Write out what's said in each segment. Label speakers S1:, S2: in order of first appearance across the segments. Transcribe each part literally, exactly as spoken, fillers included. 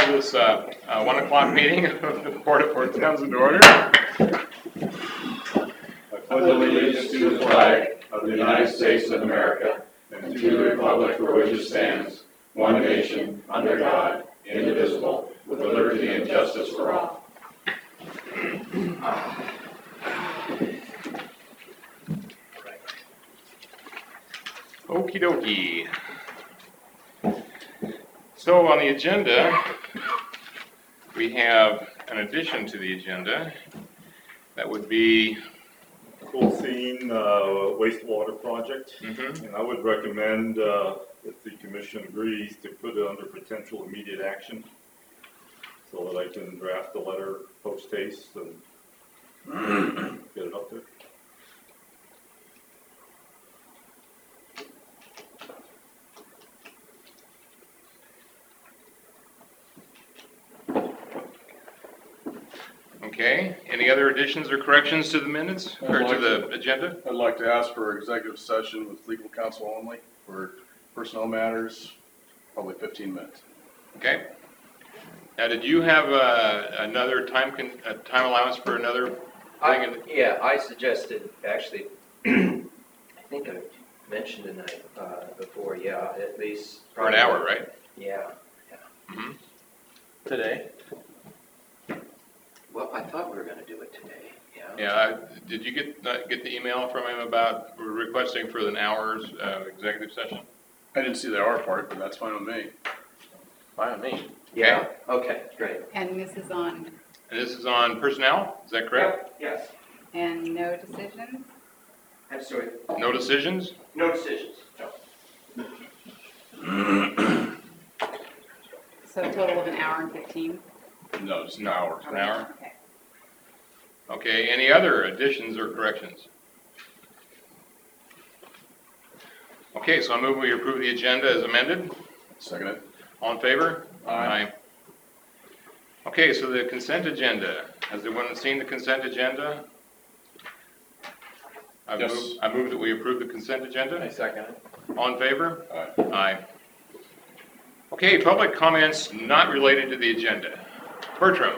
S1: this uh, uh, one o'clock meeting of the Board of Port Townsend order.
S2: I pledge allegiance to the flag of the United States of America and to the republic for which it stands, one nation, under God, indivisible, with liberty and justice for all.
S1: Okie dokie. So on the agenda, we have an addition to the agenda. That would be
S3: Cool Scene uh, wastewater project,
S1: mhm.
S3: and I would recommend, uh, if the commission agrees, to put it under potential immediate action, so that I can draft a letter post haste and get it up there.
S1: Okay. Any other additions or corrections to the minutes or to the agenda?
S4: I'd like to ask for executive session with legal counsel only for personnel matters, probably fifteen minutes.
S1: Okay. Now, did you have uh, another time con a time allowance for another thing?
S5: I,
S1: in the
S5: yeah, I suggested, actually, I think I mentioned tonight uh, before, yeah, at least.
S1: for an hour, right?
S5: Yeah.
S1: Mm-hmm.
S5: Today? Well, I thought we were gonna do it today, yeah.
S1: Yeah. I, did you get uh, get the email from him about requesting for an hour's uh, executive session?
S4: I didn't see the hour part, but that's fine with me.
S5: Fine with me. Yeah, okay, great.
S6: And this is on,
S1: And this is on personnel, is that correct?
S5: Yes,
S6: and no decisions?
S5: I'm sorry,
S1: No decisions?
S5: no decisions, no.
S6: So a total of an hour and fifteen?
S4: No, just an hour.
S1: An hour?
S6: Okay.
S1: Okay, any other additions or corrections? Okay, so I move we approve the agenda as amended.
S4: Second it.
S1: All in favor?
S4: Aye.
S1: Okay, so the consent agenda. Has everyone seen the consent agenda? I
S4: Yes.
S1: move, I move that we approve the consent agenda.
S5: second it.
S1: All in favor?
S4: Aye.
S1: Aye. Okay, public comments not related to the agenda. Bertram.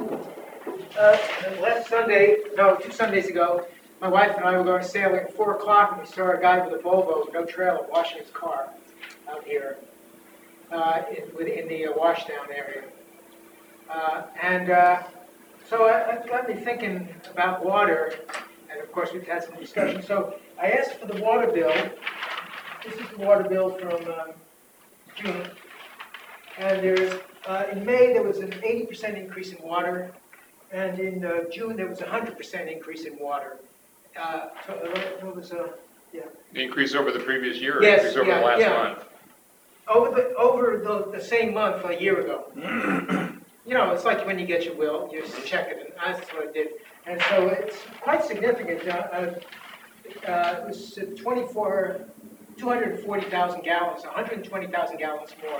S7: Uh, last Sunday, no, two Sundays ago, my wife and I were going sailing at four o'clock, and we saw a guy with a Volvo with no trailer washing his car out here uh, in, within the uh, washdown area. Uh, and uh, so I- it got me thinking about water, and of course we've had some discussion. So I asked for the water bill. This is the water bill from um, June. And there's, uh, in May, there was an eighty percent increase in water, and in uh, June, there was a one hundred percent increase in water. Uh, so, uh, what was, uh, yeah.
S1: The increase over the previous year or
S7: Yes,
S1: increase over
S7: yeah,
S1: the last
S7: yeah.
S1: month?
S7: Over the, over the, the same month a year ago. You know, it's like when you get your will, you just check it, and that's what I did. And so it's quite significant. Uh, uh, uh, it was twenty-four, two hundred forty thousand gallons, one hundred twenty thousand gallons more.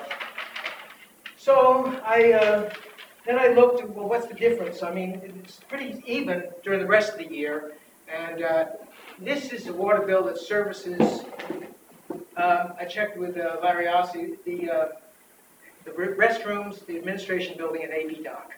S7: So I, uh, then I looked at, well, what's the difference? I mean, it's pretty even during the rest of the year. And uh, this is the water bill that services, uh, I checked with uh, Larry Ossie, the, uh, the restrooms, the administration building, and A P dock.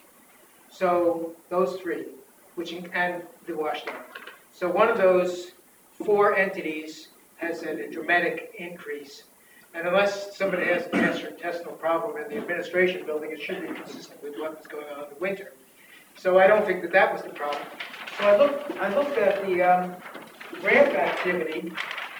S7: So those three, which in, and the washdown. So one of those four entities has a, a dramatic increase. And unless somebody has a gastrointestinal problem in the administration building, it should be consistent with what was going on in the winter. So I don't think that that was the problem. So I looked, I looked at the um, ramp activity.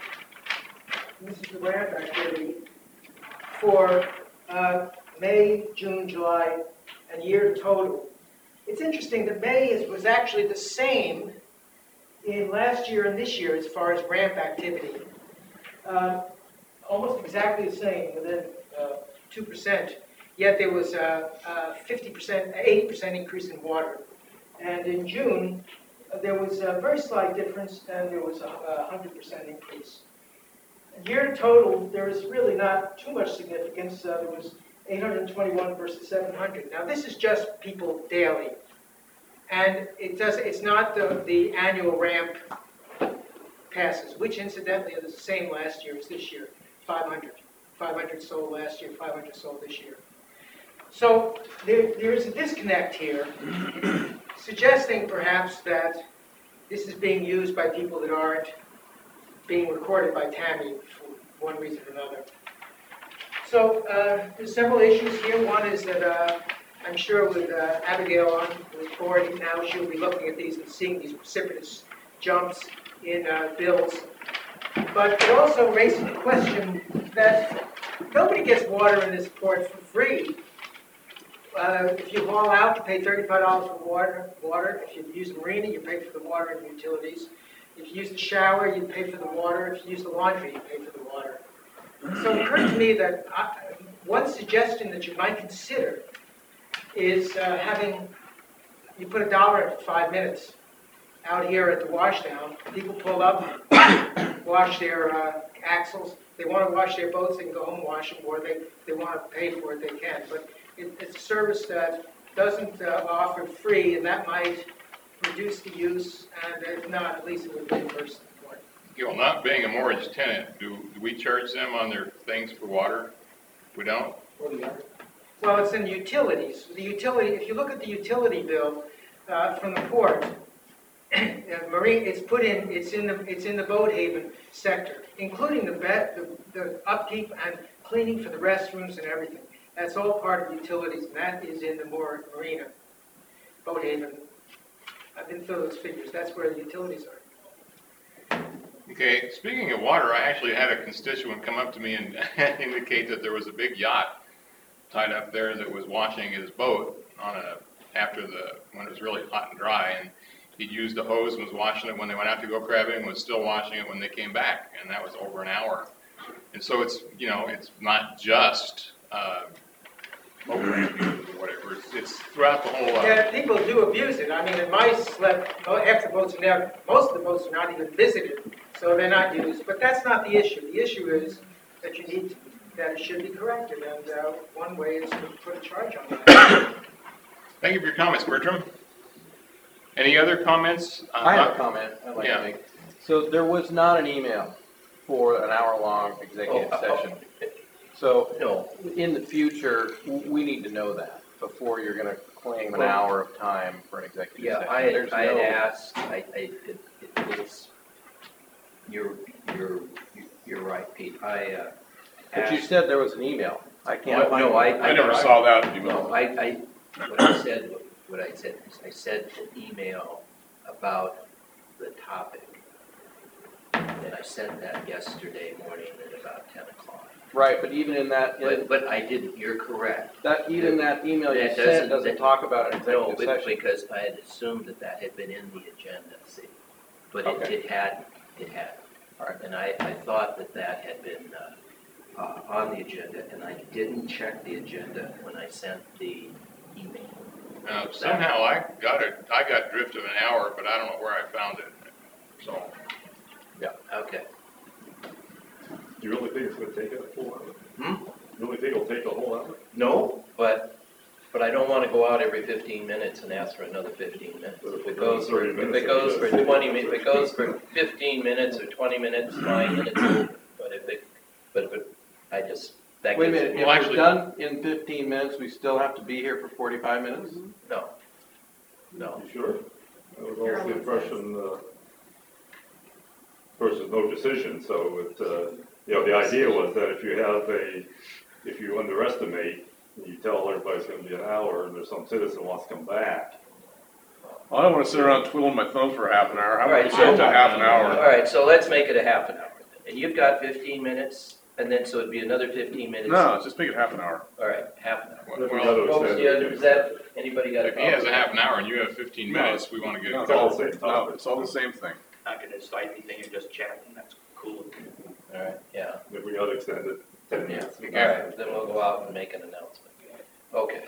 S7: This is the ramp activity for uh, May, June, July, and year total. It's interesting that May is, was actually the same in last year and this year as far as ramp activity. Uh, almost exactly the same, within uh, two percent, yet there was a, a fifty percent, eighty percent increase in water. And in June, uh, there was a very slight difference, and there was a one hundred percent increase. Year total, there is really not too much significance. Uh, there was eight hundred twenty-one versus seven hundred. Now, this is just people daily. And it does, it's not the, the annual ramp passes, which incidentally is the same last year as this year, five hundred. five hundred sold last year, five hundred sold this year. So there, there's a disconnect here, suggesting perhaps that this is being used by people that aren't being recorded by Tammy for one reason or another. So uh, there's several issues here. One is that uh, I'm sure with uh, Abigail on the board now, she'll be looking at these and seeing these precipitous jumps in uh, bills. But it also raises the question that nobody gets water in this port for free. Uh, if you haul out, you pay thirty-five dollars for water. Water. If you use the marina, you pay for the water and utilities. If you use the shower, you pay for the water. If you use the laundry, you pay for the water. So it occurred to me that I, one suggestion that you might consider is uh, having, you put a dollar in for five minutes. Out here at the washdown, people pull up, wash their uh, axles. They want to wash their boats, they can go home and wash them, or they, they want to pay for it, they can. But it, it's a service that doesn't uh, offer free, and that might reduce the use, and if not, at least it would reimburse the port.
S1: You know, not being a mortgage tenant, do, do we charge them on their things for water? We don't?
S7: Well, it's in utilities. The utility, if you look at the utility bill uh, from the port, Uh, marine, it's put in, it's in the, it's in the boat haven sector, including the bet, the, the upkeep and cleaning for the restrooms and everything. That's all part of utilities, and that is in the more marina, boat haven. I've been through those figures. That's where the utilities are.
S1: Okay, speaking of water, I actually had a constituent come up to me and indicate that there was a big yacht tied up there that was washing his boat on a, after the, when it was really hot and dry, and he'd used the hose and was washing it when they went out to go crabbing, was still washing it when they came back, and that was over an hour. And so it's, you know, it's not just uh, boat ramp users or whatever, it's, it's throughout the whole, uh,
S7: Yeah, people do abuse it. I mean, in my slip, half the boats are now, most of the boats are not even visited, so they're not used. But that's not the issue. The issue is that you need, to, that it should be corrected, and uh, one way is to put a charge on that.
S1: thank you for your comments, Bertram. Any other comments? Uh,
S8: I have a comment I'd like
S1: yeah.
S8: to make. So there was not an email for an hour-long executive
S5: Oh, oh,
S8: session. So
S5: No,
S8: in the future, w- we need to know that before you're gonna claim an
S5: Well,
S8: hour of time for an executive
S5: yeah,
S8: session.
S5: I had,
S8: There's
S5: I had
S8: no-
S5: asked, I, I, it, it- it's, you're, you're, you're right, Pete. I, uh.
S8: But you
S5: asked-
S8: said there was an email. I can't
S5: No,
S8: find
S5: no,
S8: it.
S5: I,
S4: I never saw that email.
S5: No, I, I, what I said, what I said, is I said an email about the topic. And I sent that yesterday morning at about ten o'clock.
S8: Right, but even in that, in-
S5: But, but I didn't, you're correct.
S8: that, even that email you
S5: That
S8: sent
S5: doesn't-
S8: doesn't
S5: that-
S8: talk about an
S5: No,
S8: executive
S5: but
S8: session.
S5: because I had assumed that that had been in the agenda, see? But it,
S8: Okay.
S5: it had, it had.
S8: All right.
S5: And I, I thought that that had been, uh, uh, on the agenda, and I didn't check the agenda when I sent the email.
S1: Uh, somehow I got it, I got drift of an hour, but I don't know where I found it, so.
S5: Okay.
S3: Do you really think it's gonna take a full hour?
S5: Hmm?
S3: You really think it'll take a whole hour?
S5: No, but, but I don't wanna go out every fifteen minutes and ask for another fifteen minutes. If it goes for, if it goes for twenty, mi- if it goes for fifteen minutes or twenty minutes, fine, then it's over. But if it, but if it, I just, that
S8: Wait a
S5: gives
S8: minute,
S5: it,
S8: if
S1: Well,
S8: we're
S1: actually-
S8: done in fifteen minutes, we still have to be here for forty-five minutes?
S5: no. No.
S3: You sure? That was always the impression, uh, of course, there's no decision, so it, uh, you know, the idea was that if you have a, if you underestimate, and you tell everybody it's gonna be an hour, and there's some citizen wants to come back,
S4: I don't wanna sit around twiddling my thumbs for half an hour. How
S5: All
S4: about
S5: right,
S4: we set it to
S5: so-
S4: half an
S5: All
S4: hour?
S5: right, so let's make it a half an hour. And you've got fifteen minutes, and then, so it'd be another fifteen minutes.
S4: No, let's just make it half an hour.
S5: All right, half an hour.
S3: if we
S1: Well,
S3: gotta
S5: Folks,
S3: extend
S5: yeah,
S3: it,
S5: is that, anybody got a
S1: if he has
S5: problem?
S1: a half an hour and you have fifteen
S4: No.
S1: minutes, we wanna get
S4: No,
S1: it
S4: it's all
S1: going.
S4: the same, no, it's all the same thing.
S9: Not gonna cite anything and just chat, and that's cool.
S5: All right, yeah.
S3: if we gotta extend it ten
S5: Yeah,
S3: minutes.
S5: all right, then we'll go out and make an announcement. Okay.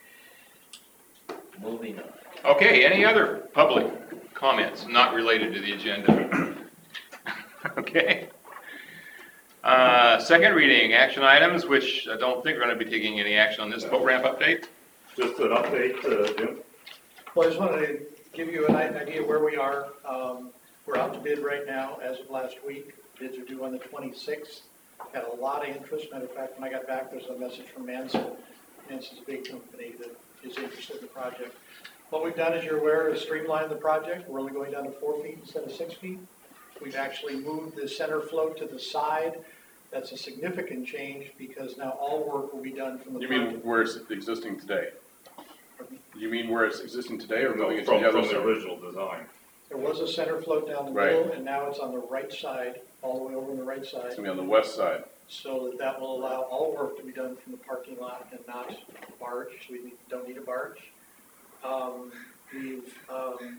S5: Moving on.
S1: Okay, any other public comments not related to the agenda? Okay. Uh, second reading, action items, which I don't think we're gonna be taking any action on this boat ramp update.
S3: Just an update, uh, Jim?
S10: Well, I just wanted to give you an idea where we are. Um, We're out to bid right now as of last week. Bids are due on the twenty-sixth. Had a lot of interest. Matter of fact, when I got back, there's a message from Manson Nance is a big company that is interested in the project. What we've done, as you're aware, is streamline the project. We're only going down to four feet instead of six feet. We've actually moved the center float to the side. That's a significant change because now all work will be done from the
S4: You
S10: front.
S4: mean where it's existing today? You mean where it's existing today or moving it to
S3: From,
S4: the other
S3: from the
S4: side?
S3: original design.
S10: There was a center float down the
S4: Right.
S10: middle, and now it's on the right side, all the way over on the right side,
S4: It's gonna be on the west side.
S10: so that that will allow all work to be done from the parking lot and not barge, so we need- don't need a barge. Um, We've, um,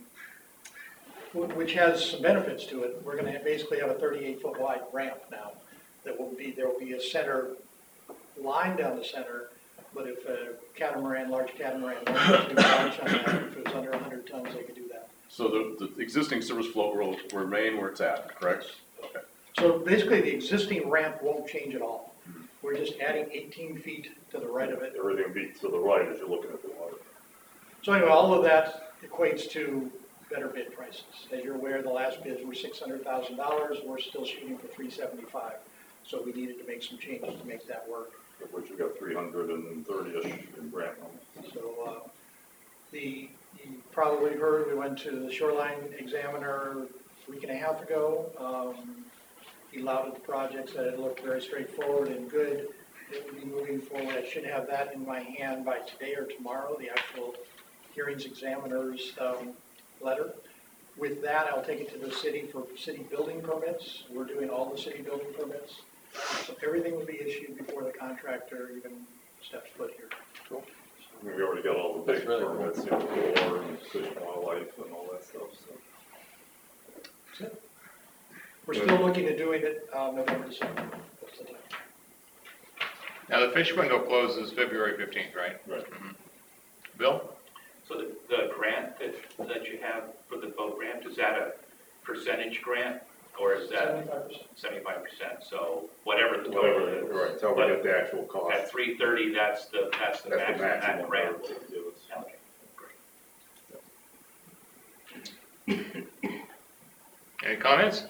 S10: wh- which has some benefits to it. We're gonna basically have a thirty-eight foot wide ramp now that will be, there will be a center line down the center, but if a catamaran, large catamaran, wanted to do launch on that, if it was under one hundred tons, they could do that.
S4: So the, the existing service float will remain where it's at, correct? Okay.
S10: So basically, the existing ramp won't change at all. We're just adding eighteen feet to the right of it.
S3: Everything will be to the right as you're looking at the water.
S10: So anyway, all of that equates to better bid prices. As you're aware, the last bids were six hundred thousand dollars, we're still shooting for three seventy-five. So we needed to make some changes to make that work.
S3: Of which you got three hundred and thirty-ish in grant money.
S10: So, uh, the, you probably heard, we went to the shoreline examiner a week and a half ago. Um, He lauded the project, said it looked very straightforward and good. It would be moving forward. I should have that in my hand by today or tomorrow, the actual hearings examiner's, um, letter. With that, I'll take it to the city for city building permits. We're doing all the city building permits. So everything will be issued before the contractor even steps foot here.
S3: I mean, we already got all the big
S8: That's really cool.
S3: permits, you know, for and fish and wildlife and all that stuff, so.
S10: We're still looking at doing it, um, November, December. That's the time.
S1: Now, the fish window closes February fifteenth, right?
S3: Right.
S1: Mhm. Bill?
S9: So the, the grant that, that you have for the boat ramp, is that a percentage grant? Or is that
S10: Seventy-five percent.
S9: seventy-five percent? So whatever the total
S3: Whatever,
S9: is.
S3: right, until we get the actual cost.
S9: At three thirty, that's the, that's the
S3: That's the
S9: maximum that
S3: maximum
S9: grant
S3: amount
S9: will
S3: they give us.
S9: allocate.
S1: Any comments?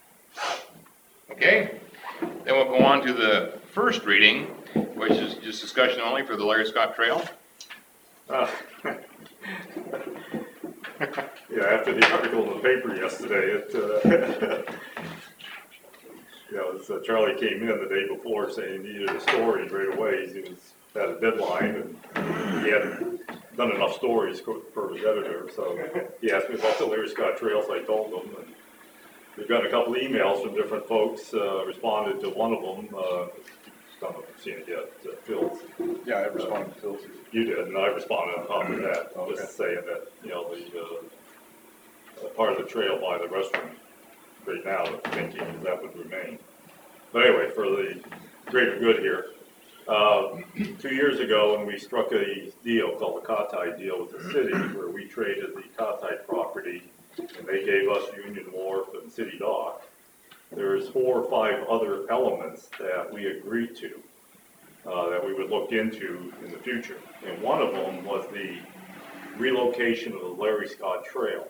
S1: Okay, then we'll go on to the first reading, which is just discussion only for the Larry Scott Trail.
S3: Ah. Yeah, after the article in the paper yesterday, it, uh, you know, so Charlie came in the day before saying he needed a story right away. He was, had a deadline and he hadn't done enough stories for his editor, so he asked me about the Larry Scott Trails. I told him, and we've got a couple of emails from different folks, uh, responded to one of them, uh, don't know if you've seen it yet, uh, Phil's.
S4: Yeah, I responded to Phil's.
S3: You did, and I responded on top of that,
S4: Okay.
S3: just saying that, you know, the, uh, uh, part of the trail by the restaurant right now, the thinking is that would remain. But anyway, for the greater good here, uh, two years ago, when we struck a deal called the Cotai deal with the city, where we traded the Cotai property, and they gave us Union Wharf and City Dock, there's four or five other elements that we agreed to, uh, that we would look into in the future. And one of them was the relocation of the Larry Scott Trail.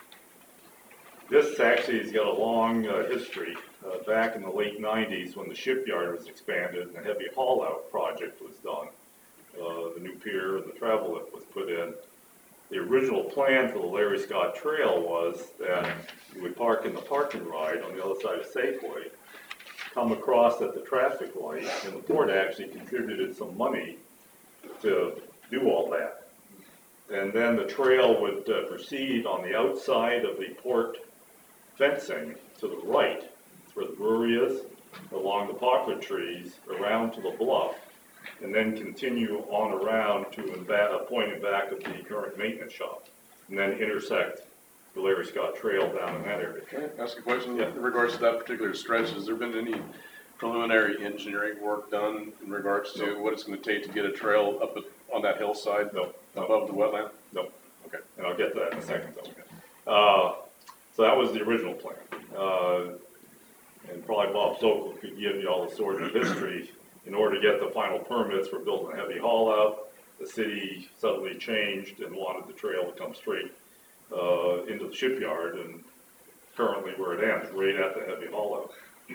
S3: This actually has got a long uh, history. Uh, back in the late nineties, when the shipyard was expanded and the heavy haul-out project was done, uh, the new pier and the travel lift was put in. The original plan for the Larry Scott Trail was that you would park in the parking ride on the other side of Safeway, come across at the traffic light, and the port actually contributed some money to do all that. And then the trail would uh, proceed on the outside of the port fencing to the right, where the brewery is, along the poplar trees, around to the bluff, and then continue on around to and back, a point and back of the current maintenance shop, and then intersect the Larry Scott Trail down in that area.
S4: Can I ask a question
S3: Yeah.
S4: in regards to that particular stretch? Has there been any preliminary engineering work done in regards to
S3: No.
S4: what it's gonna take to get a trail up on that hillside
S3: No, no,
S4: above the wetland?
S3: no.
S4: Okay.
S3: And I'll get to that in a second, though. Uh, so that was the original plan. Uh, and probably Bob Sokol could give you all the sort of history. In order to get the final permits for building a heavy haul out, the city suddenly changed and wanted the trail to come straight uh, into the shipyard, and currently where it ends, right at the heavy haul out.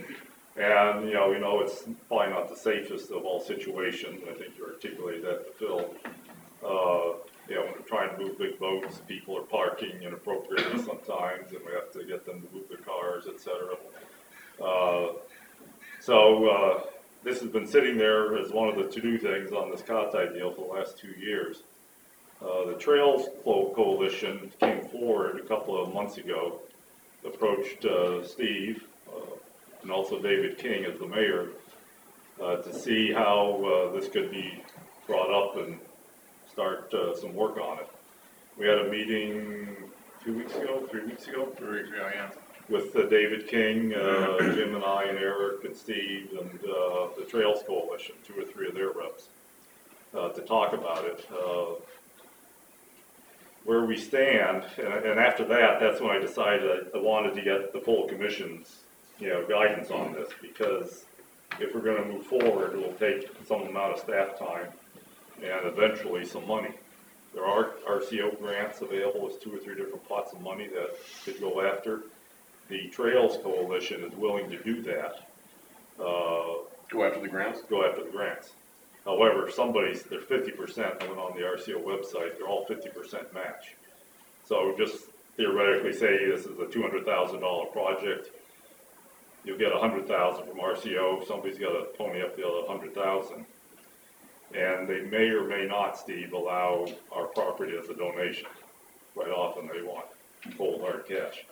S3: And, you know, we know it's probably not the safest of all situations, I think you articulated that to Phil. Uh, you know, when we're trying to move big boats, people are parking inappropriately sometimes, and we have to get them to move their cars, et cetera. Uh, so, uh, this has been sitting there as one of the to-do things on this Cotai deal for the last two years. Uh, the Trails Co- Coalition came forward a couple of months ago, approached uh, Steve uh, and also David King as the mayor uh, to see how uh, this could be brought up and start uh, some work on it. We had a meeting two weeks ago, three weeks ago,
S1: Three weeks ago, yeah.
S3: with uh, David King, uh, Jim and I and Eric and Steve and uh, the Trails Coalition, two or three of their reps, uh, to talk about it. Uh, where we stand, and, and after that, that's when I decided I, I wanted to get the full commission's, you know, guidance on this, because if we're gonna move forward, it will take some amount of staff time and eventually some money. There are R C O grants available, there's two or three different pots of money that could go after. The Trails Coalition is willing to do that. Uh,
S4: Go after the grants?
S3: go after the grants. However, somebody's, they're fifty percent, I went on the R C O website, they're all fifty percent match. So just theoretically say this is a two hundred thousand dollar project, you'll get a hundred thousand from R C O, somebody's gotta pony up the other hundred thousand. And they may or may not, Steve, allow our property as a donation. Quite often they want cold hard cash.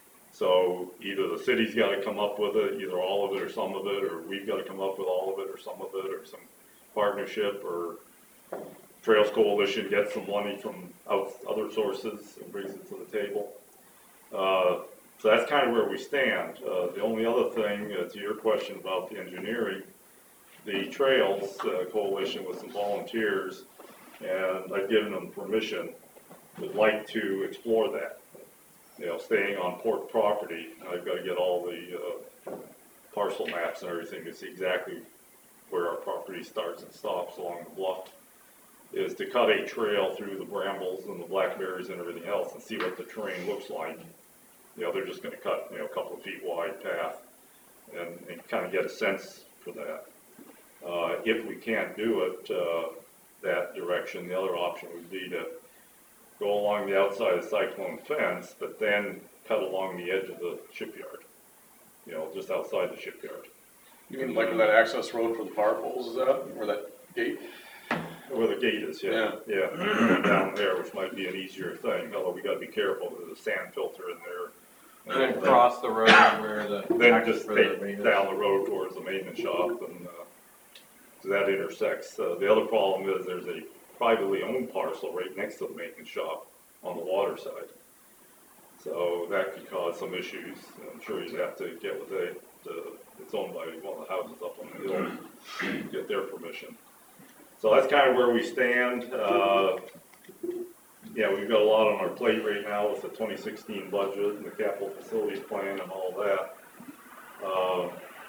S3: So either the city's gotta come up with it, either all of it or some of it, or we've gotta come up with all of it or some of it, or some partnership, or Trails Coalition gets some money from out, other sources and brings it to the table. Uh, so that's kind of where we stand. Uh, the only other thing, uh, to your question about the engineering, the Trails uh, Coalition with some volunteers, and I've given them permission, would like to explore that. You know, staying on port property, I've got to get all the uh, parcel maps and everything to see exactly where our property starts and stops along the bluff, is to cut a trail through the brambles and the blackberries and everything else and see what the terrain looks like. You know, they're just going to cut, you know, a couple of feet wide path and, and kind of get a sense for that. Uh, if we can't do it uh, that direction, the other option would be to go along the outside of the cyclone fence, but then cut along the edge of the shipyard, you know, just outside the shipyard.
S4: You mean like that access road for the power poles, is that, or that gate?
S3: Where the gate is, yeah, yeah, down there, which might be an easier thing, although we gotta be careful, there's a sand filter in there.
S8: And then cross the road where the.
S3: Then just
S8: for the
S3: take
S8: maintenance.
S3: down the road towards the maintenance shop, and, uh, so that intersects. Uh, the other problem is there's a privately owned parcel right next to the maintenance shop on the water side. So that could cause some issues. I'm sure you'd have to get with it. Uh, it's owned by one of the houses up on the hill, get their permission. So that's kind of where we stand. Uh, yeah, we've got a lot on our plate right now with the twenty sixteen budget and the capital facilities plan and all that. Uh,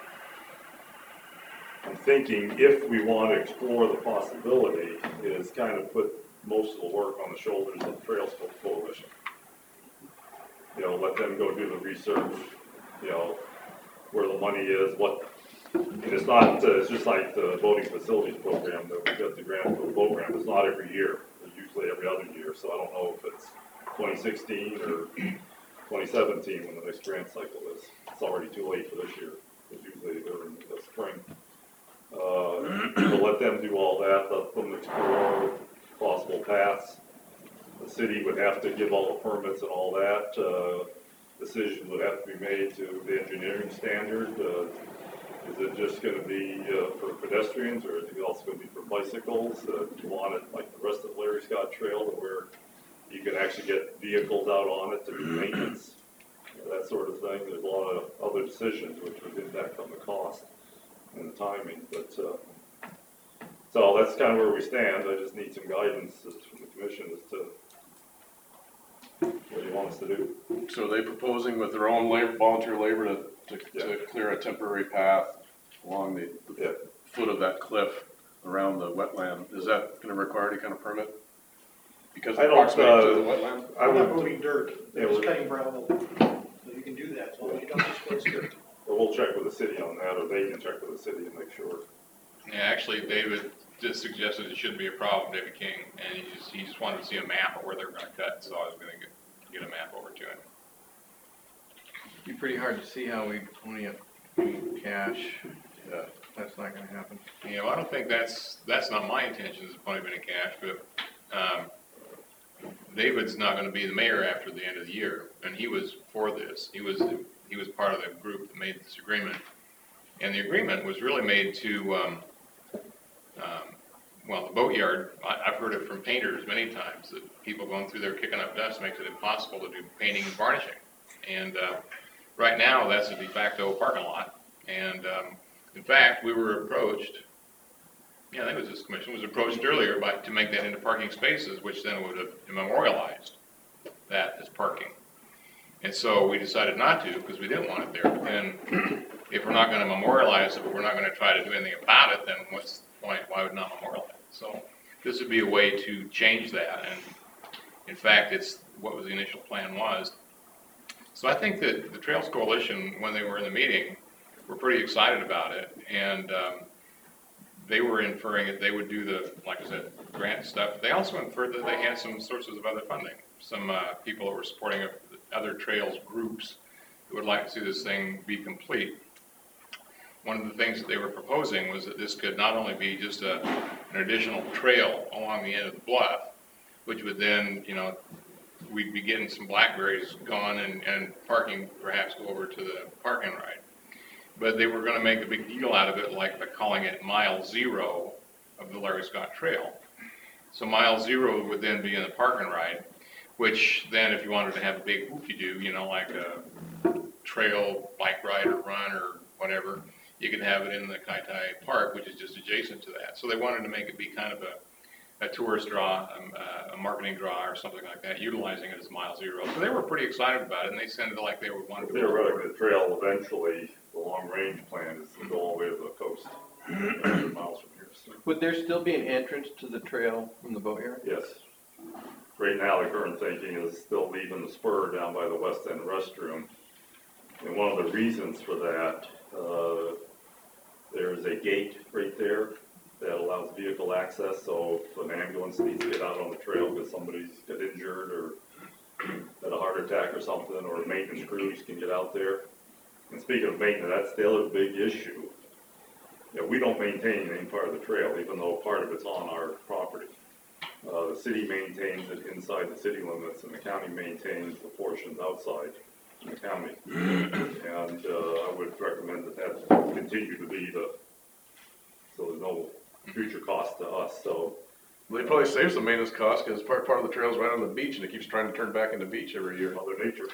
S3: I'm thinking if we want to explore the possibility is kind of put most of the work on the shoulders of the Trails Coalition. You know, let them go do the research, you know, where the money is, what, and it's not, uh, it's just like the boating facilities program that we got the grant for the boat ramp, it's not every year, it's usually every other year, so I don't know if it's twenty sixteen or twenty seventeen when the next grant cycle is. It's already too late for this year, it's usually they're in the spring. Uh, so let them do all that, let them explore possible paths. The city would have to give all the permits and all that. Uh, decisions would have to be made to the engineering standard. Uh, is it just going to be uh, for pedestrians, or is it also going to be for bicycles? Uh, do you want it like the rest of the Larry Scott Trail, to where you can actually get vehicles out on it to do maintenance, you know, that sort of thing? There's a lot of other decisions which would impact on the cost and the timing, but uh, so that's kind of where we stand. I just need some guidance from the commission as to what do you want us to do.
S4: So are they proposing with their own labor, volunteer labor to, to,
S3: Yeah.
S4: to clear a temporary path along the, the
S3: Yeah.
S4: foot of that cliff around the wetland? Is that gonna require any kind of permit? Because
S3: I
S4: of
S3: don't,
S4: proximity to
S3: uh,
S4: the wetland?
S3: I
S10: We're not
S3: would,
S10: moving dirt,
S3: Yeah,
S10: they're just
S3: we're-
S10: cutting gravel, so you can do that, as long as you don't displace dirt.
S3: But we'll check with the city on that, or they can check with the city and make sure.
S1: Yeah, actually, David just suggested it shouldn't be a problem, David King, and he just, he just wanted to see a map of where they're gonna cut, so I was gonna get, get a map over to him.
S8: Be pretty hard to see how we only have cash.
S4: Yeah.
S8: That's not gonna happen.
S1: You know, I don't think that's, that's not my intention, is plenty of any cash, but, um, David's not gonna be the mayor after the end of the year, and he was for this. He was, he was part of the group that made this agreement. And the agreement was really made to, um, um, well, the boatyard, I, I've heard it from painters many times, that people going through there kicking up dust makes it impossible to do painting and varnishing. And, uh, right now, that's a de facto parking lot. And, um, in fact, we were approached, yeah, I think it was this commission, was approached earlier by, to make that into parking spaces, which then would have memorialized that as parking. And so we decided not to, because we didn't want it there. But then, if we're not gonna memorialize it, but we're not gonna try to do anything about it, then what's the point? Why would not memorialize it? So this would be a way to change that. And in fact, it's what was the initial plan was. So I think that the Trails Coalition, when they were in the meeting, were pretty excited about it. And um, they were inferring that they would do the, like I said, grant stuff. They also inferred that they had some sources of other funding. Some uh, people that were supporting other trails groups who would like to see this thing be complete. One of the things that they were proposing was that this could not only be just a, an additional trail along the end of the bluff, which would then, you know, we'd be getting some blackberries gone and, and parking perhaps go over to the park and ride. But they were going to make a big deal out of it, like by calling it mile zero of the Larry Scott Trail. So mile zero would then be in the park and ride, which then if you wanted to have a big whoop-de-doo, you know, like a trail bike ride or run or whatever, you could have it in the Kaitai Park, which is just adjacent to that. So they wanted to make it be kind of a, a tourist draw, um, uh, a marketing draw or something like that, utilizing it as mile zero. So they were pretty excited about it, and they sounded like they would want to do it.
S3: Theoretically, the trail eventually, the long-range plan is to go all the way to the coast, one hundred miles from here. So.
S8: Would there still be an entrance to the trail from the boatyard?
S3: Yes. Right now, the current thinking is still leaving the spur down by the west end restroom. And one of the reasons for that, uh, there's a gate right there that allows vehicle access. So if an ambulance needs to get out on the trail because somebody's got injured or had a heart attack or something, or maintenance crews can get out there. And speaking of maintenance, that's the other big issue. Yeah, we don't maintain any part of the trail, even though part of it's on our property. Uh, the city maintains it inside the city limits, and the county maintains the portions outside in the county. And uh, I would recommend that that continue to be the, so there's no future cost to us. So
S4: They probably save some maintenance costs because part, part of the trail's right on the beach and it keeps trying to turn back into beach every year.
S3: Mother Nature.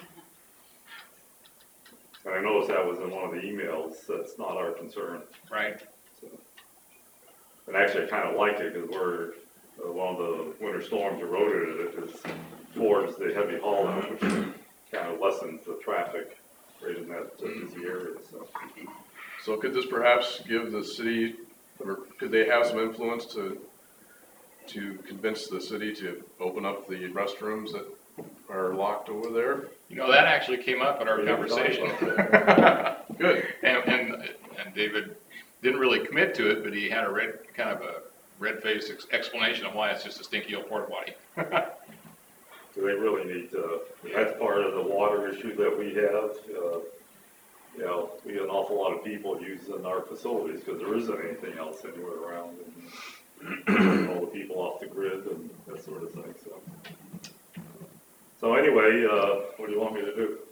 S3: And I noticed that was in one of the emails. That's not our concern.
S1: Right.
S3: So, and actually, I kind of like it because we're uh, one of the winter storms eroded it is towards the heavy hauling, which kind of lessens the traffic right in that uh, busy area. So.
S4: So could this perhaps give the city, or could they have some influence to to convince the city to open up the restrooms that are locked over there?
S1: You know, that actually came up in our
S3: We didn't talk
S1: conversation.
S4: about Good.
S1: And, and, and David didn't really commit to it, but he had a red, kind of a red-faced ex- explanation of why it's just a stinky old porta potty.
S3: So they really need to, that's part of the water issue that we have. Uh, you know, we have an awful lot of people using our facilities because there isn't anything else anywhere around. And all the people off the grid and that sort of thing, so. So anyway, uh, what do you want me to do?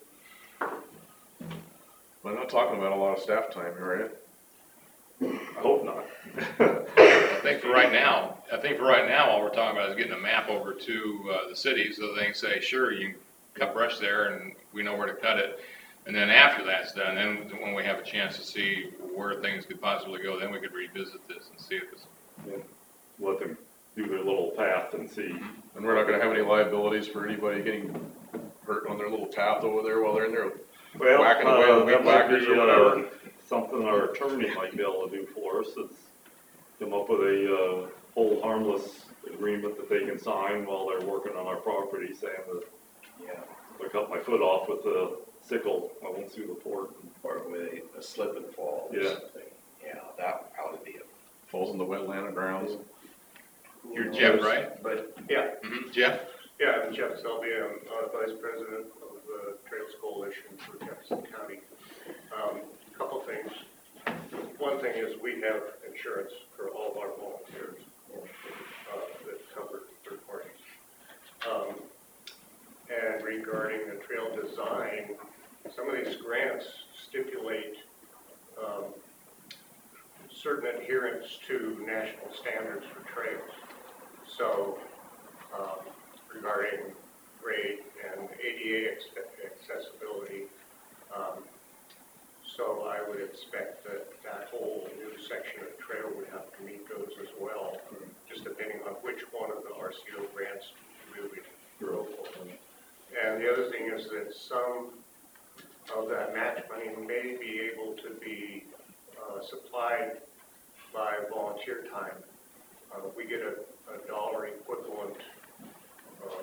S4: I'm not talking about a lot of staff time here, are you?
S3: I hope not.
S1: I think for right now, I think for right now, all we're talking about is getting a map over to uh, the city so they can say, sure, you can cut brush there and we know where to cut it. And then after that's done, then when we have a chance to see where things could possibly go, then we could revisit this and see if it's.
S3: Yeah. Let them do their little path and see.
S4: And we're not gonna have any liabilities for anybody getting hurt on their little path over there while they're in there
S3: Well,
S4: whacking away
S3: uh,
S4: with
S3: that
S4: weed
S3: might
S4: whackers
S3: be,
S4: or
S3: uh,
S4: whatever.
S3: something our attorney might be able to do for us, is come up with a, uh, hold harmless agreement that they can sign while they're working on our property, saying that, yeah, if I cut my foot off with a sickle, I won't sue the port. And
S2: or with a slip and fall or
S3: Yeah.
S2: something. Yeah, that would be a.
S4: Falls in the wetland grounds.
S1: You're Jeff, right?
S2: But,
S11: Yeah,
S1: Mhm. Jeff?
S11: yeah, I'm Jeff Selby, I'm uh, Vice President of the Trails Coalition for Jefferson County. Um, Couple things. One thing is we have insurance for all of our volunteers uh, that cover third parties. Um, And regarding the trail design, some of these grants stipulate um, certain adherence to national standards for trails. So um, regarding grade and A D A accessibility. Um, so I would expect that that whole new section of trail would have to meet those as well, just depending on which one of the R C O grants we would go for. And the other thing is that some of that match money may be able to be uh, supplied by volunteer time. Uh, we get a, a dollar equivalent uh,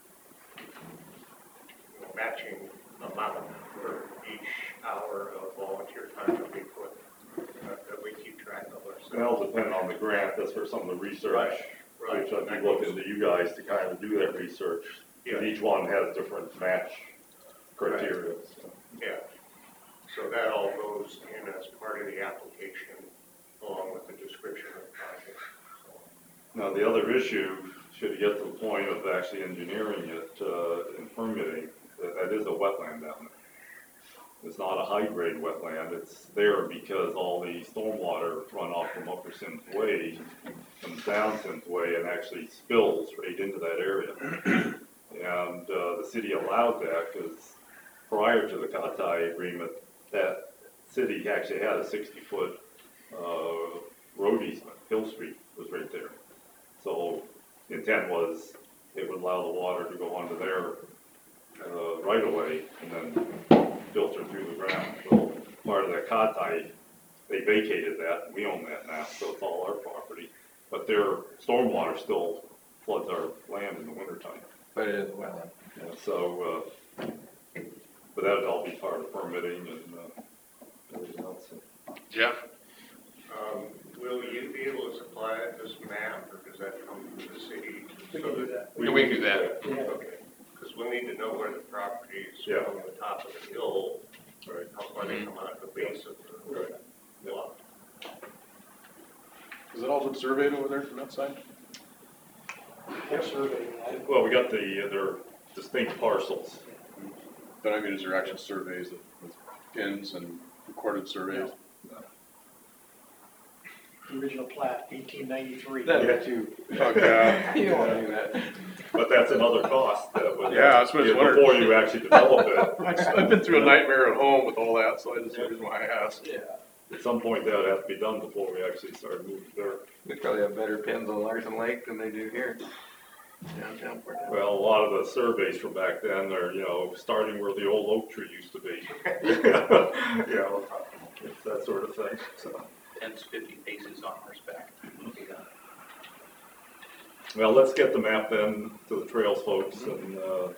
S11: you know, matching amount for each hour of volunteer time that we put, uh, that we keep track of ourselves.
S3: That'll depend on the grant, that's for some of the research,
S11: Right, right.
S3: which I'd be looking to you guys to kind of do that research.
S11: Yeah.
S3: And each one has different match criteria. so.
S11: Yeah, so that all goes in as part of the application along with the description of the project. So,
S3: Now, the other issue, should you get to the point of actually engineering it uh, and permitting, that, that is a wetland down there. It's not a high-grade wetland, it's there because all the stormwater runoff from Upper Sims Way comes down Sims Way and actually spills right into that area. And uh, the city allowed that because prior to the Katai agreement, that city actually had a sixty-foot uh, road easement. Hill Street was right there. So the intent was it would allow the water to go onto their uh, right of way and then filter through the ground. So part of that Katai, they vacated that. We own that now, so it's all our property. But their stormwater still floods our land in the wintertime.
S8: But it is wetland.
S3: Yeah, so, uh, but that would all be part of permitting and uh, everything else.
S1: Jeff?
S11: Um, will you be able to supply this map, or does that come from the city?
S10: We
S11: So
S10: can do that.
S1: We can do that.
S10: Yeah.
S11: Okay, because we'll need to know where the property is
S3: Yeah.
S11: from the top of the hill,
S3: Right.
S11: how far they come out of the base of the block.
S4: Is it all been surveyed over there from that side?
S10: We'll survey that.
S3: Well, we got the, uh, they're distinct parcels.
S4: But I mean, is there actual surveys of with pins and recorded surveys?
S10: The original plat, eighteen ninety-three.
S8: That too.
S4: Oh, God.
S8: You don't wanna do that.
S3: But that's another cost that would.
S4: Yeah, that's what I was
S3: yeah,
S4: wondering.
S3: Before you actually develop it.
S4: I've I've been through a nightmare at home with all that, so I just, the reason why I asked.
S8: Yeah.
S3: At some point, that would have to be done before we actually start moving dirt.
S8: They probably have better pins on Larson Lake than they do here. Downtown Port.
S3: Well, a lot of the surveys from back then are, you know, starting where the old oak tree used to be. You know, it's that sort of thing, so.
S9: Tens, fifty paces on horseback.
S3: Well, let's get the map then to the trails folks and, uh,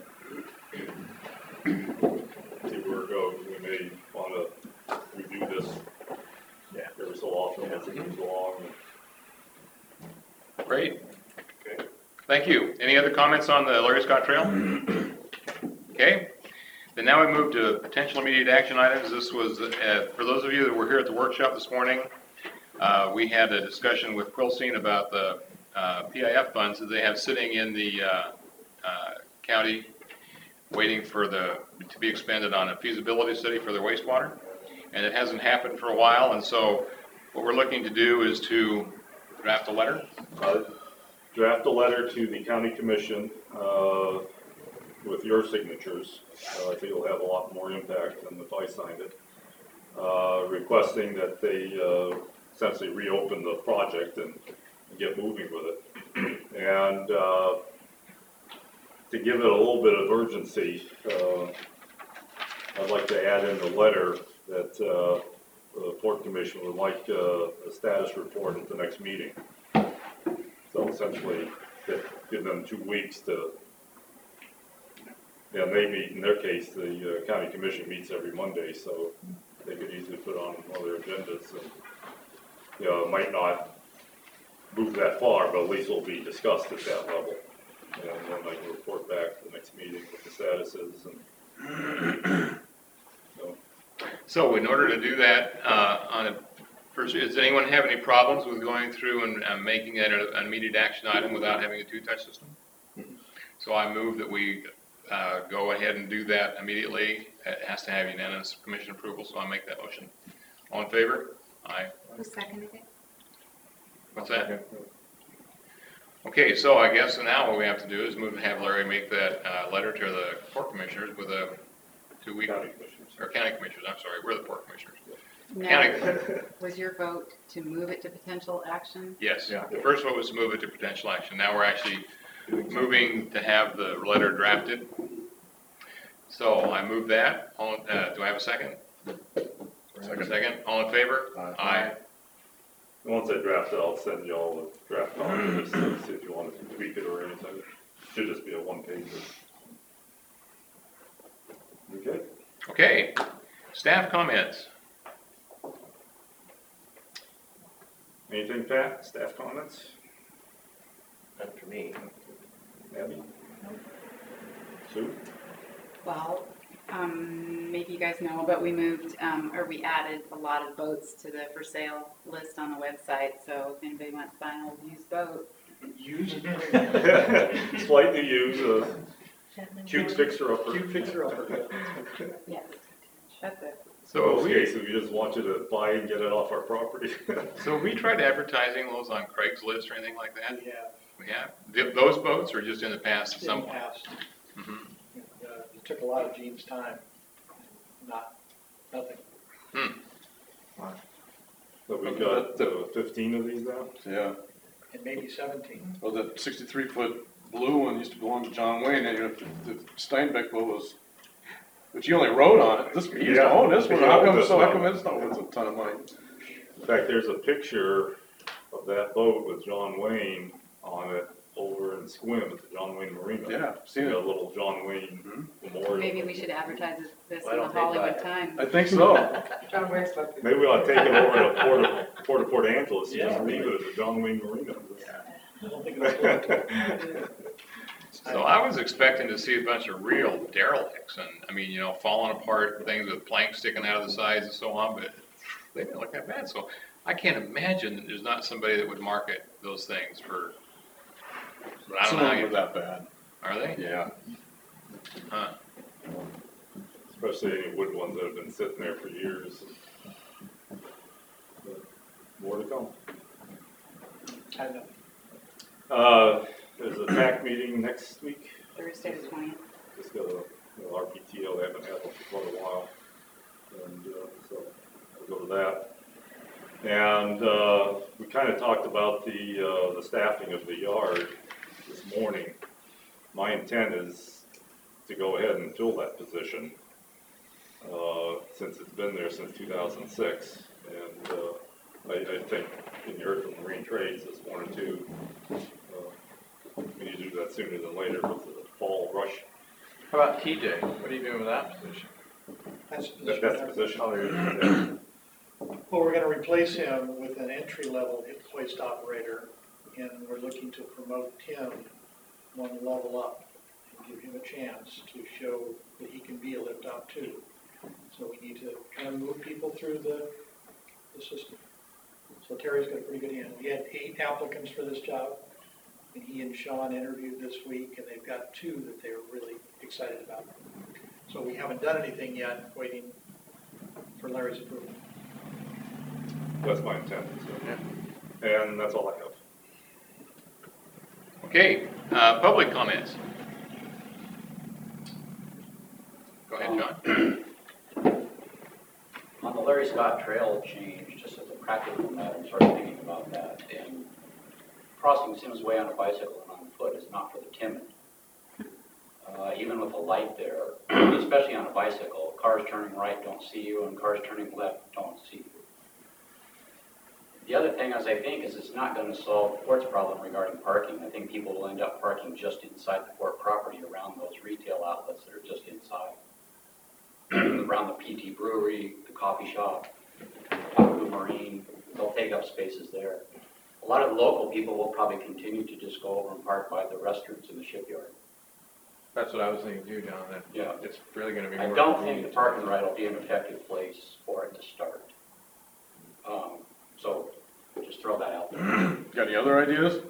S3: see where it goes. We may wanna review this
S8: Yeah.
S3: every so often as it moves along.
S1: Great.
S11: Okay.
S1: Thank you. Any other comments on the Larry Scott Trail? Okay. Then now we move to potential immediate action items. This was, uh, for those of you that were here at the workshop this morning, uh, we had a discussion with Quilcene about the uh, P I F funds that they have sitting in the uh, uh, county waiting for the, to be expended on a feasibility study for their wastewater. And it hasn't happened for a while, and so what we're looking to do is to draft a letter.
S3: Uh, Draft a letter to the county commission, uh, with your signatures. Uh, I think it'll have a lot more impact than if I signed it. Uh, requesting that they, uh, essentially reopen the project and get moving with it. And, uh, to give it a little bit of urgency, uh, I'd like to add in the letter that, uh, the Port Commission would like, uh, a status report at the next meeting. So essentially, give them two weeks to, and they meet, in their case, the uh, county commission meets every Monday, so they could easily put on one of their agendas. And, you know, it might not move that far, but at least it'll be discussed at that level. And then I can report back to the next meeting what the status is. And, so.
S1: So in order to do that, uh, on a, first, does anyone have any problems with going through and uh, making that an immediate action item without having a two-touch system? So I move that we uh, go ahead and do that immediately. It has to have unanimous commission approval, so I make that motion. All in favor? Aye.
S6: Who seconded it?
S1: What's that? Okay, so I guess now what we have to do is move to have Larry make that uh, letter to the port commissioners with a two-week,
S3: County commissioners.
S1: or county commissioners, I'm sorry, we're the port commissioners.
S6: No.
S1: County,
S6: Was your vote to move it to potential action?
S1: yes,
S3: Yeah.
S1: the first vote was to move it to potential action. Now we're actually moving to have the letter drafted. So I move that. All, uh, do I have a second? Second. Second. All in favor? Aye.
S3: And once I draft it, I'll send you all the draft copy, just to see if you want to tweak it or anything. It should just be a one page. Okay.
S1: Okay, staff comments.
S3: Anything, Pat? Staff comments?
S5: Not for me.
S3: Abby? Sue?
S6: Well, um, maybe you guys know, but we moved, um, or we added a lot of boats to the for sale list on the website. So if anybody wants to buy an old used boat,
S10: Use,
S3: Slightly used, uh, cute fixer upper.
S10: cute fixer upper.
S6: yes, that's it.
S3: So
S1: So
S3: in
S1: we,
S3: case we just want you to buy and get it off our property.
S1: so we tried advertising those on Craigslist or anything like that?
S10: We have,
S1: We have. Th- Those boats or just in the past at
S10: in
S1: some
S10: the
S1: point?
S10: past,
S1: Mhm.
S10: uh, it took a lot of Gene's time, not, nothing.
S3: But we've got uh, fifteen of these now.
S4: Yeah,
S10: And maybe seventeen.
S4: well, that sixty-three foot blue one used to belong to John Wayne, and the, the Steinbeck boat was, but you only rode on it, this, he used to
S3: Yeah.
S4: own this one,
S3: He
S4: how
S3: owned
S4: come,
S3: this
S4: so how
S3: one.
S4: come it's not worth a ton of money?
S3: In fact, there's a picture of that boat with John Wayne on it over in Squim at the John Wayne Marina.
S4: Yeah, seen
S3: See a
S4: it,
S3: little John Wayne memorial.
S6: Maybe we should advertise this
S5: Why
S6: in the
S5: don't they buy
S6: Hollywood
S5: it?
S6: Times.
S4: I think so.
S7: John Wayne's like,
S3: Maybe we ought to take it over to Port, Port of Port Angeles and
S5: Yeah.
S3: just leave it at the John Wayne Marina.
S10: I don't think it'll
S1: So I was expecting to see a bunch of real derelicts and, I mean, you know, falling apart, things with planks sticking out of the sides and so on, but they didn't look that bad. So I can't imagine that there's not somebody that would market those things for, but I don't
S4: Some
S1: know
S4: of
S1: how
S4: them were
S1: you,
S4: that bad.
S1: are they?
S4: Yeah.
S1: Huh.
S3: Especially any wood ones that have been sitting there for years. But more to come.
S10: I know.
S3: Uh, there's a T A C meeting next week.
S6: Thursday the twentieth.
S3: Just got a, you know, R P T O, they haven't had one for quite a while. And, uh, so I'll go to that. And, uh, we kind of talked about the, uh, the staffing of the yard this morning. My intent is to go ahead and fill that position, uh, since it's been there since two thousand six. And, uh, I, I think, and you heard from Marine Trades, this one or two, uh, we need to do that sooner than later with the fall rush.
S8: How about T J? What are you doing with that position?
S10: That's,
S3: That- That's the position.
S8: Oh, you're-
S10: well, we're gonna replace him with an entry-level hoist operator, and we're looking to promote Tim one level up and give him a chance to show that he can be a lift op too. So we need to kind of move people through the, the system. So Terry's got a pretty good hand. We had eight applicants for this job, and he and Sean interviewed this week, and they've got two that they're really excited about. So we haven't done anything yet, waiting for Larry's approval.
S3: That's my intent, so. And that's all I have.
S1: Okay, uh, public comments. Go ahead, John.
S12: On the Larry Scott Trail change, just as a practical matter, I'm sort of thinking about that, and crossing Sims Way on a bicycle and on foot is not for the timid. Uh, even with a light there, especially on a bicycle, cars turning right don't see you, and cars turning left don't see you. The other thing, as I think, is it's not going to solve the port's problem regarding parking. I think people will end up parking just inside the port property around those retail outlets that are just inside. Around the P T Brewery, the coffee shop, Taku Marine, they'll take up spaces there. A lot of the local people will probably continue to just go over and park by the restrooms in the shipyard.
S8: That's what I was thinking too, John, that
S12: Yeah.
S8: it's really gonna be
S12: I
S8: more.
S12: don't think the
S8: convenient.
S12: parking right will be an effective place for it to start. Um, so, just throw that out there.
S4: Got any other ideas?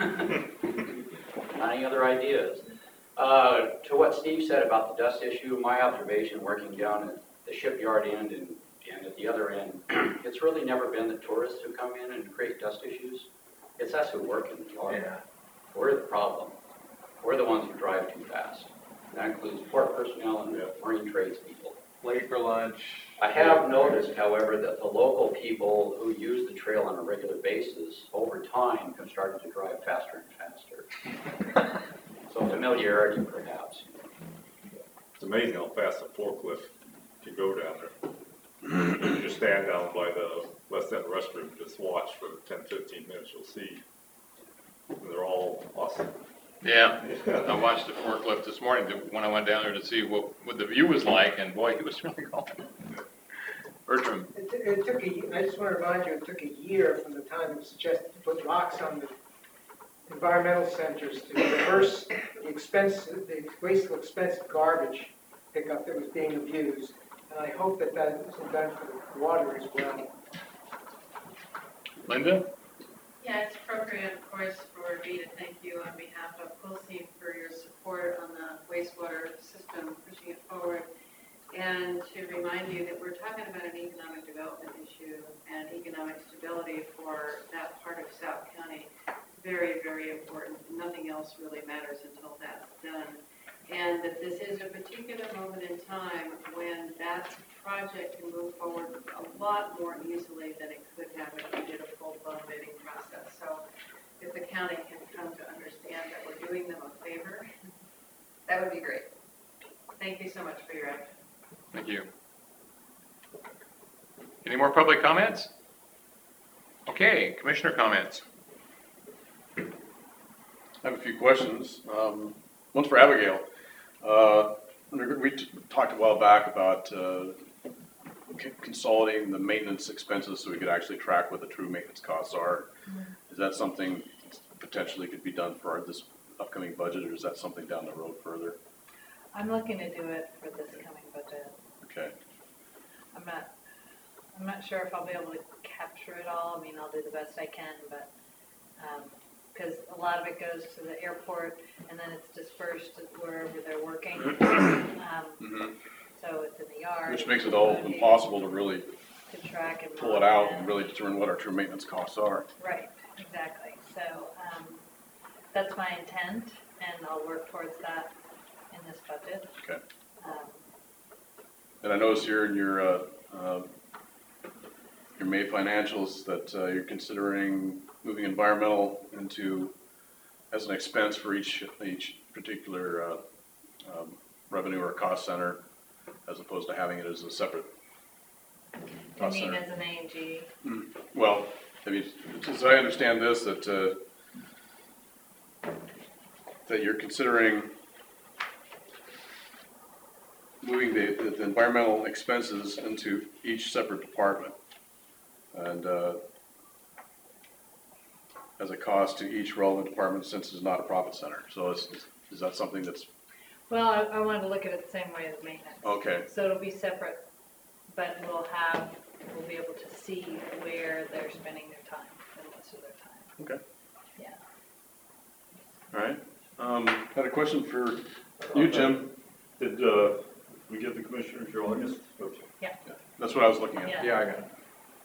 S12: Any other ideas? Uh, to what Steve said about the dust issue, my observation working down at the shipyard end and, and at the other end, it's really never been the tourists who come in and create dust issues. It's us who work in the yard.
S8: Yeah.
S12: We're the problem. We're the ones who drive too fast. That includes port personnel and marine trades people.
S8: Late for lunch.
S12: I have noticed, however, that the local people who use the trail on a regular basis, over time, have started to drive faster and faster. So familiarity, perhaps.
S3: It's amazing how fast a forklift can go down there. You just stand down by the West End restroom, just watch for ten, fifteen minutes, you'll see. They're all awesome.
S1: Yeah, I watched the forklift this morning to- when I went down there to see what, what the view was like, and boy, it was really going. Bertram,
S7: It, t- it took a, I just want to remind you, it took a year from the time it was suggested to put locks on the environmental centers to reverse the expense, the wasteful expense of garbage pickup that was being abused. And I hope that that is done for the water as well.
S1: Linda?
S13: Yeah, it's appropriate, of course, for me to thank you on behalf of Pulsine for your support on the wastewater system, pushing it forward. And to remind you that we're talking about an economic development issue and economic stability for that part of South County. Very, very important. Nothing else really matters until that's done. And that this is a particular moment in time when that project can move forward a lot more easily than it could have if we did a full-blown bidding process. So if the county can come to understand that we're doing them a favor, that would be great. Thank you so much for your action.
S1: Thank you. Any more public comments? Okay, commissioner comments.
S4: I have a few questions. Um, one's for Abigail. Uh, we t- talked a while back about uh, c- consolidating the maintenance expenses so we could actually track what the true maintenance costs are. Is that something potentially could be done for our, this upcoming budget, or is that something down the road further?
S14: I'm looking to do it for this coming budget.
S4: Okay.
S14: I'm not, I'm not sure if I'll be able to capture it all. I mean, I'll do the best I can, but, um, because a lot of it goes to the airport and then it's dispersed wherever they're working. Um,
S4: Mm-hmm.
S14: So it's in the yard.
S4: Which makes it all impossible to really
S14: To track and.
S4: pull it out
S14: monitor.
S4: and really determine what our true maintenance costs are.
S14: Right, exactly. So, um, that's my intent and I'll work towards that in this budget.
S4: Okay.
S14: Um,
S4: And I notice here in your, uh, uh, your May financials that uh, you're considering moving environmental into, as an expense for each, each particular uh, um, revenue or cost center, as opposed to having it as a separate
S14: I
S4: cost
S14: mean,
S4: center.
S14: as an A and G.
S4: Well, I mean, as I understand this, that, uh, that you're considering moving the, the environmental expenses into each separate department. And, uh, as a cost to each relevant department since it's not a profit center. So is, is that something that's,
S14: Well, I, I wanted to look at it the same way as maintenance.
S4: okay,
S14: So it'll be separate, but we'll have, we'll be able to see where they're spending their time, and most of their time.
S4: okay,
S14: Yeah.
S4: all right. Um, had a question for you, Jim.
S3: Did, uh, we get the commissioners your August? Okay.
S14: Yeah.
S4: That's what I was looking at.
S14: Yeah.
S8: Yeah, I got it.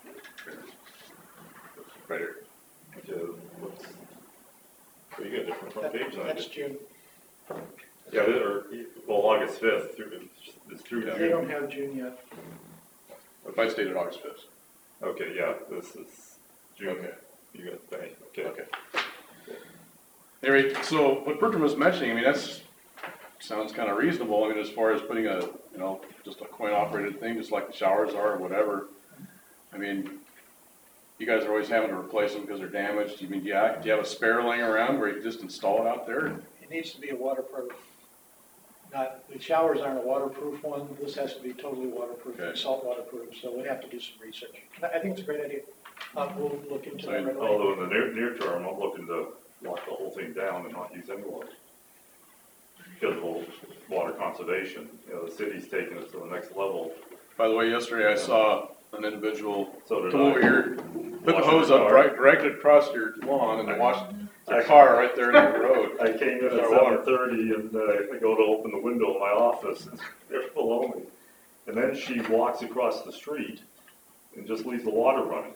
S4: Right here.
S3: So what's, so you got a different front page than I
S10: That's
S3: did.
S10: June.
S3: Yeah, or, well, August fifth, through, it's through
S4: Yeah.
S10: They don't
S3: June.
S10: have June yet.
S4: If I stated August fifth.
S3: Okay, yeah, this is June.
S4: Okay.
S3: You got, thank, okay.
S4: Okay. Anyway, so what Bertram was mentioning, I mean, that's, sounds kind of reasonable. I mean, as far as putting a, you know, just a coin operated thing, just like the showers are or whatever. I mean, you guys are always having to replace them because they're damaged. You mean, yeah, do you have a spare laying around where you can just install it out there?
S10: It needs to be a waterproof. not, the showers aren't a waterproof one, this has to be totally waterproof,
S4: Okay.
S10: salt waterproof, so we'd have to do some research. I think it's a great idea. Uh, we'll look into
S3: So,
S10: that right away.
S3: although in the near, near term, I'm looking to lock the whole thing down and not use any water. Because of the water conservation, you know, the city's taking it to the next level.
S4: By the way, yesterday I saw an individual
S3: So did
S4: come
S3: I.
S4: over here, put the
S3: Wash
S4: hose
S3: the
S4: up,
S3: car.
S4: right, dragged it across your lawn and
S3: I-
S4: washed the
S3: I-
S4: car right there in the road.
S3: I came in at
S4: Our water.
S3: seven thirty and uh, I go to open the window in my office and they're below me. And then she walks across the street and just leaves the water running.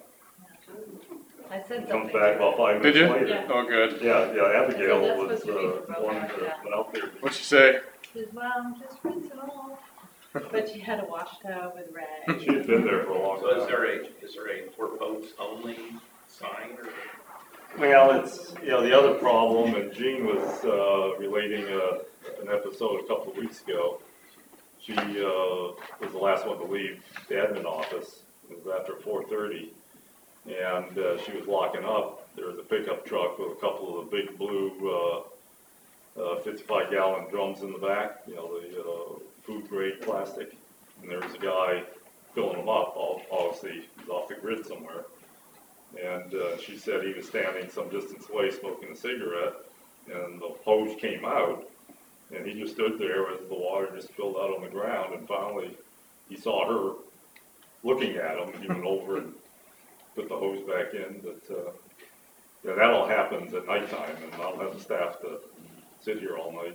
S14: I said
S3: And
S14: something.
S3: comes back about five
S4: Did
S3: minutes
S4: you?
S3: later.
S4: Oh, good.
S3: Yeah, yeah, Abigail
S14: That's
S3: was
S14: supposed to be
S3: uh,
S14: for both
S3: one
S14: of
S3: that
S14: them.
S3: went out there.
S4: What'd she say?
S14: She says, well, just rinse it off. But she had a wash tub with rags.
S3: She'd been there for a long
S9: So is
S3: time.
S9: there a, is there a for boats only sign or?
S3: Well, it's, you know, the other problem, and Jean was uh, relating a, an episode a couple of weeks ago. She uh, was the last one to leave the admin office. It was after four thirty. And uh, she was locking up. There was a pickup truck with a couple of the big blue uh, uh, fifty-five gallon drums in the back, you know, the uh, food grade plastic. And there was a guy filling them up, all- obviously he's off the grid somewhere. And uh, she said he was standing some distance away smoking a cigarette, and the hose came out, and he just stood there as the water just spilled out on the ground, and finally he saw her looking at him. He went over and put the hose back in, but uh, yeah, that all happens at nighttime, and I'll have the staff to sit here all night.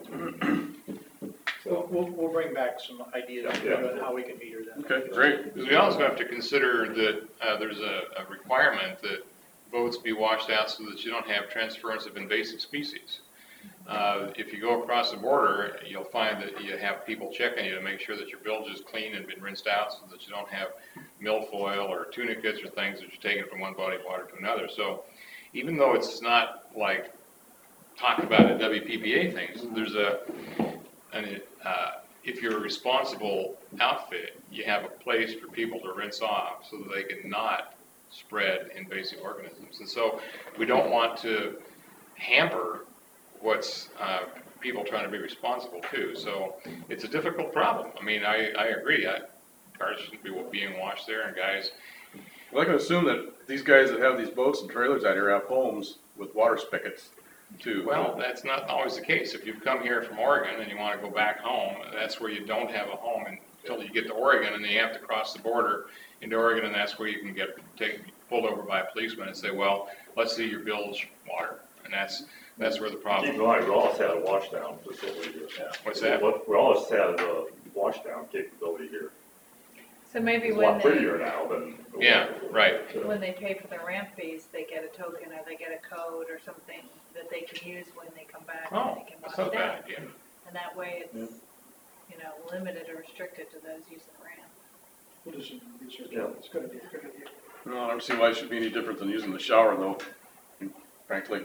S10: We'll,
S3: So,
S10: we'll, we'll bring back some ideas
S3: Yeah.
S10: on how we can meet her then.
S4: Okay, great.
S1: Because we also have to consider that uh, there's a, a requirement that boats be washed out so that you don't have transference of invasive species. Uh, If you go across the border, you'll find that you have people checking you to make sure that your bilge is clean and been rinsed out so that you don't have milfoil or tunicates or things that you're taking from one body of water to another. So even though it's not like talked about in W P P A things, there's a, an, uh, if you're a responsible outfit, you have a place for people to rinse off so that they can not spread invasive organisms. And so we don't want to hamper what's uh, people trying to be responsible too. So it's a difficult problem. I mean, I, I agree. I, cars shouldn't be being washed there, and guys,
S4: Well, I can assume that these guys that have these boats and trailers out here have homes with water spigots too.
S1: well, that's not always the case. If you've come here from Oregon and you want to go back home, that's where you don't have a home until you get to Oregon, and then you have to cross the border into Oregon, and that's where you can get take, pulled over by a policeman and say, well, let's see your bilge water. And that's that's where the problem
S3: keep in mind, we always had a washdown facility here.
S1: What's that?
S3: We always had a washdown capability here.
S14: So maybe
S3: It's a
S14: when
S3: lot
S14: they,
S3: prettier now than. it was
S1: Yeah,
S3: before.
S1: right.
S3: So,
S14: when they pay for the ramp fees, they get a token or they get a code or something that they can use when they come back and
S1: Oh,
S14: they can
S1: that's
S14: wash
S1: not a
S14: down.
S1: bad idea.
S14: And that way it's, you know, limited or restricted to those using the ramp.
S10: We'll do some research.
S3: Yeah.
S10: It's gonna be a good idea.
S4: No, I don't see why it should be any different than using the shower though, frankly.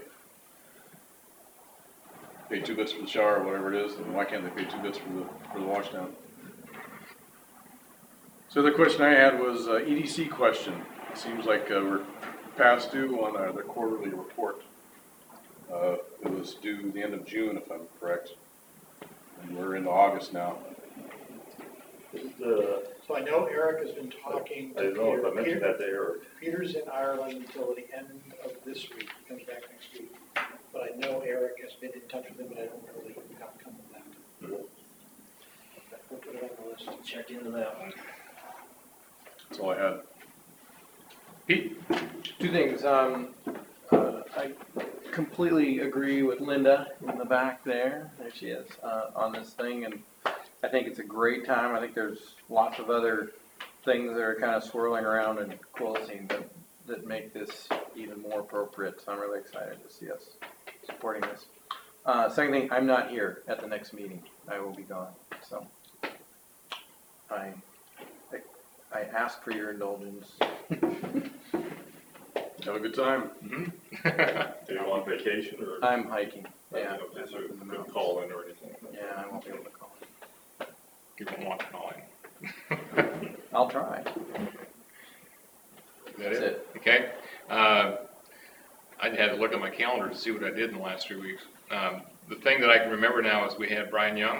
S4: Pay two bits for the shower or whatever it is, and why can't they pay two bits for the, for the wash down? So the question I had was uh, E D C question. It seems like uh, we're past due on uh, the quarterly report. Uh, It was due the end of June, if I'm correct. And we're into August now.
S3: The,
S10: So I know Eric has been talking
S3: I
S10: to
S3: don't know if I
S10: Peter.
S3: mentioned
S10: Peter-
S3: that to Eric.
S10: Peter's in Ireland until the end of this week, he comes back next week. But I know Eric has been in touch with him, but I don't know the outcome of that. We'll put it on the list.
S5: Check into that one.
S4: That's all I had.
S1: Pete?
S8: Two things. Um, uh, I completely agree with Linda in the back there. There she is, uh, on this thing. And I think it's a great time. I think there's lots of other things that are kind of swirling around in Quilcene that, that make this even more appropriate. So I'm really excited to see us supporting this. Uh, second thing, I'm not here at the next meeting. I will be gone. So I, I, I ask for your indulgence.
S4: Have a good time.
S1: Mm-hmm.
S3: Are you on vacation or?
S8: I'm hiking. Yeah.
S3: Is there a good call in or anything?
S8: Yeah, I won't be able to call it.
S1: You won't want to call in.
S8: I'll try.
S1: Is that
S8: That's
S1: it?
S8: it.
S1: Okay. Uh, I had to look at my calendar to see what I did in the last three weeks. Um, the thing that I can remember now is we had Brian Young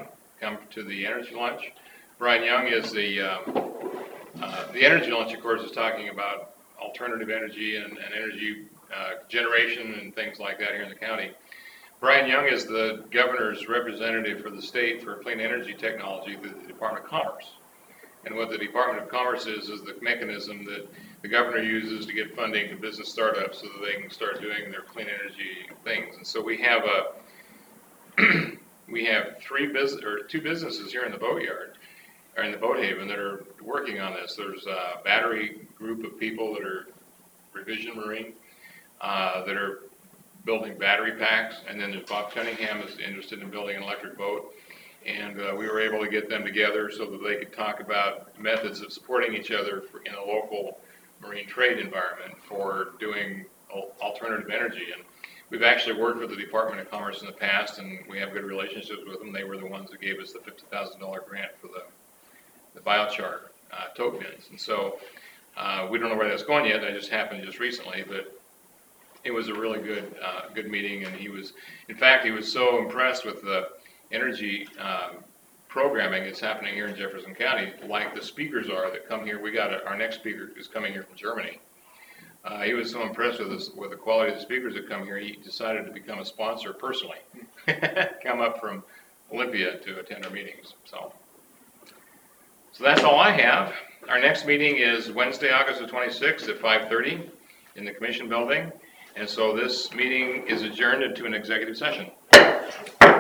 S1: come to the energy lunch. Brian Young is the, um, uh, the energy lunch, of course, is talking about alternative energy and, and energy uh, generation and things like that here in the county. Brian Young is the governor's representative for the state for clean energy technology through the Department of Commerce. And what the Department of Commerce is, is the mechanism that the governor uses to get funding to business startups so that they can start doing their clean energy things. And so we have a, we have three business, or two businesses here in the boatyard, or in the boat haven that are working on this. There's a battery group of people that are Revision Marine, uh, that are building battery packs. And then there's Bob Cunningham is interested in building an electric boat. And uh, we were able to get them together so that they could talk about methods of supporting each other for, in a local marine trade environment for doing al- alternative energy. And we've actually worked with the Department of Commerce in the past, and we have good relationships with them. They were the ones that gave us the fifty thousand dollars grant for the, the biochar uh, tote bins. And so uh, we don't know where that's going yet. That just happened just recently, but it was a really good, uh, good meeting. And he was, in fact, he was so impressed with the energy um, programming that's happening here in Jefferson County, like the speakers are that come here. We got a, our next speaker is coming here from Germany. Uh, he was so impressed with this, with the quality of the speakers that come here, he decided to become a sponsor personally. Come up from Olympia to attend our meetings. So, so that's all I have. Our next meeting is Wednesday, August the twenty-sixth at five thirty in the Commission Building. And so this meeting is adjourned into an executive session.